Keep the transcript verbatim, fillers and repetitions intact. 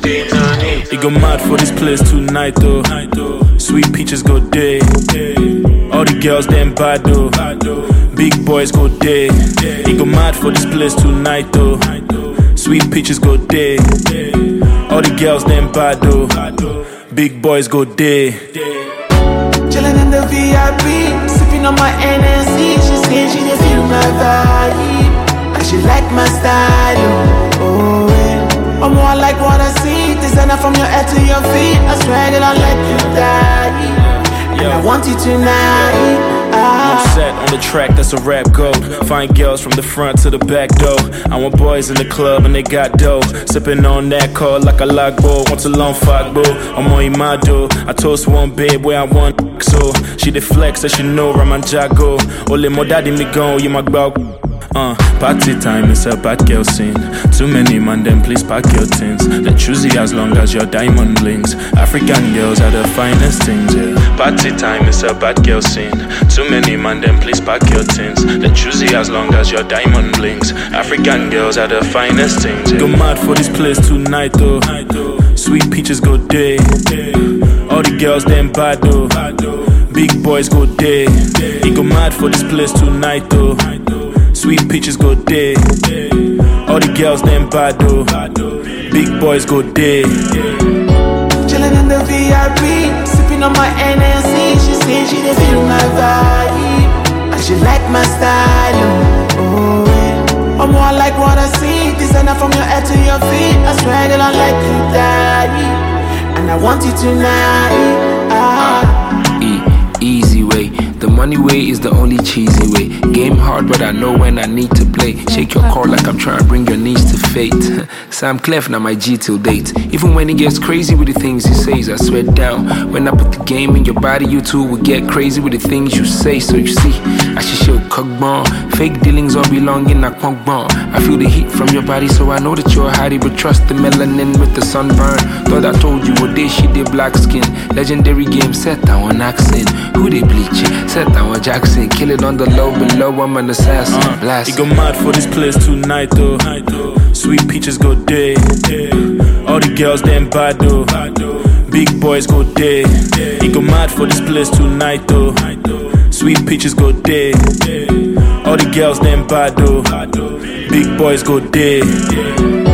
He go mad for this place tonight though. Sweet peaches go day. All the girls them bad though. Big boys go day. He go mad for this place tonight though. Sweet peaches go day. All the girls them bad though. Big boys go day. Chillin' in the V I P, sipping on my N S C. She say she dey feel my vibe, and she like my style. Oh, yeah. I'm more like what I see. Designer from your head to your feet. I swear that I let you die, and I want you tonight. I'm set on the track, that's a rap goat. Fine girls from the front to the back door. I want boys in the club and they got dough. Sipping on that call like a lock bowl. Want a long fuck boo, I'm on Imado. I toast one babe where I want so. She the flex that she know Raman Jago. Ole mo daddy me go, you my bow. Uh, party time is a bad girl scene. Too many man, then please pack your tins. Let choosy as long as your diamond blinks. African girls are the finest things, yeah. Party time is a bad girl scene. Too many man, then please pack your tins. Let choosy as long as your diamond blinks. African girls are the finest things, yeah. Go mad for this place tonight though. Sweet peaches go day. All the girls them bad though. Big boys go day. He go mad for this place tonight though. Sweet peaches go day. All the girls them bad though. Big boys go day. Chillin' in the V I P, sipping on my N S C. She say she dey feel my vibe, and she like my style. Oh, yeah. I'm more like what I see. Designer from your head to your feet. I swear that I like you die, and I want you tonight. Ah. E- easy way. The money way is the only cheesy way. Game hard, but I know when I need to play. Shake your core like I'm trying to bring your knees to fate. Sam Clef, now my G till date. Even when he gets crazy with the things he says, I swear down. When I put the game in your body, you too will get crazy with the things you say. So you see, I should show cockbone. Fake dealings all belong in a quankbone. I feel the heat from your body, so I know that you're a hottie. But trust the melanin with the sunburn. Thought I told you what day she did black skin. Legendary game set, I want accent. Who they bleach it? Set down Jackson, kill it on the low, below I'm an assassin. Uh, Blast. he go mad for this place tonight though. Sweet peaches go day. All the girls them bad though. Big boys go day. He go mad for this place tonight though. Sweet peaches go day. All the girls them bad though. Big boys go day.